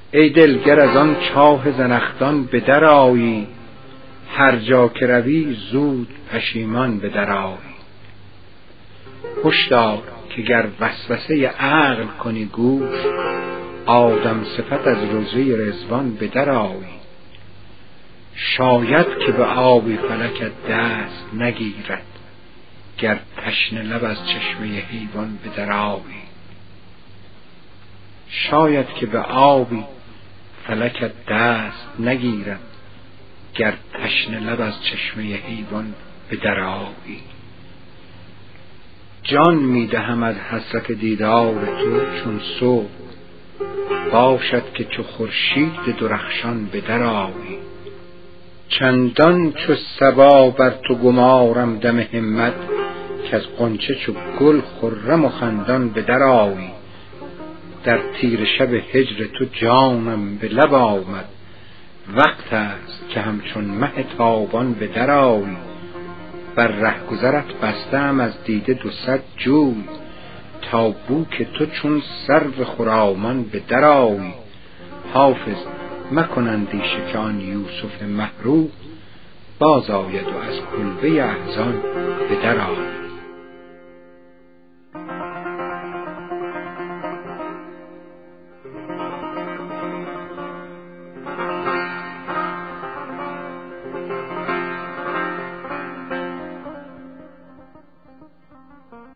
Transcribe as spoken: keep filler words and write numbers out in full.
ای دلگر از آن چاه زنخدان به در آیی، هر جا که روی زود پشیمان به در آیی. هشدار که گر وسوسه عقل کنی گوش، آدم صفت از روضه رضوان به در آیی. شاید که به آبی فلکت دست نگیرد، گر تشنه لب از چشمه حیوان به در آیی. شاید که به آبی فلکت دست نگیرد، گر تشنه لب از چشمه حیوان به در آیی. جان می دهم از حسرت دیدار تو چون صبح، باشد که چو خورشید درخشان به در آیی. چندان چو صبا بر تو گمارم دم همت، که از غنچه چو گل خرم و خندان به در آیی. در تیره شب هجر تو جانم به لب آمد، وقت است که همچون مه تابان به در آیی. بر رهگذرت بستم از دیده دو صد جوی، تا بو که تو چون سرو خرامان به در آیی. حافظ مکن اندیشه که آن یوسف مه رو، باز آید و از کلبه احزان به در آیی.